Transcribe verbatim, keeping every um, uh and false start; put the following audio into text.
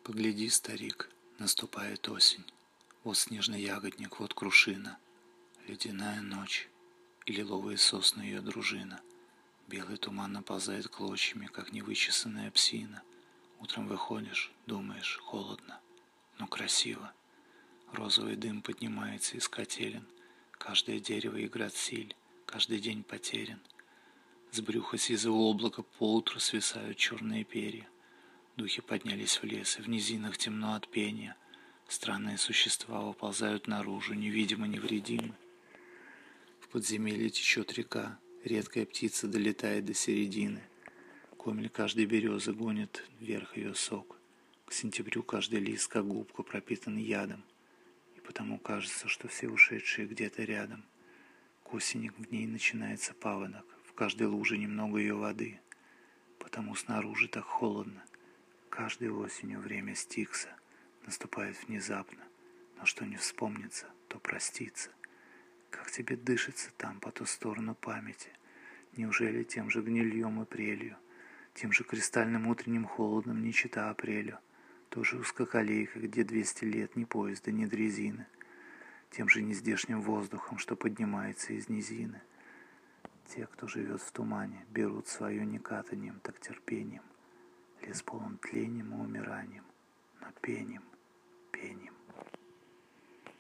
Погляди, старик, наступает осень. Вот снежный ягодник, вот крушина, ледяная ночь и лиловые сосны ее дружина. Белый туман наползает клочьями, как невычесанная псина. Утром выходишь, думаешь, холодно, но красиво. Розовый дым поднимается из котелен. Каждое дерево играет силь, каждый день потерян. С брюха сизого облака поутру свисают черные перья. Духи поднялись в лес, и в низинах темно от пения. Странные существа выползают наружу, невидимо невредимы. В подземелье течет река, редкая птица долетает до середины. Комель каждой березы гонит вверх ее сок. К сентябрю каждый лист, как губка, пропитан ядом. И потому кажется, что все ушедшие где-то рядом. К осени в ней начинается паводок, в каждой луже немного ее воды. Потому снаружи так холодно. Каждой осенью время Стикса наступает внезапно, но что не вспомнится, то простится. Как тебе дышится там, по ту сторону памяти? Неужели тем же гнильем и прелью, тем же кристальным утренним холодом, не чета апрелю, той же узкоколейкой, где двести лет ни поезда, ни дрезины, тем же нездешним воздухом, что поднимается из низины? Те, кто живет в тумане, берут свое не катанием, так терпением. Лес полон тлением и умиранием, но пением, пением.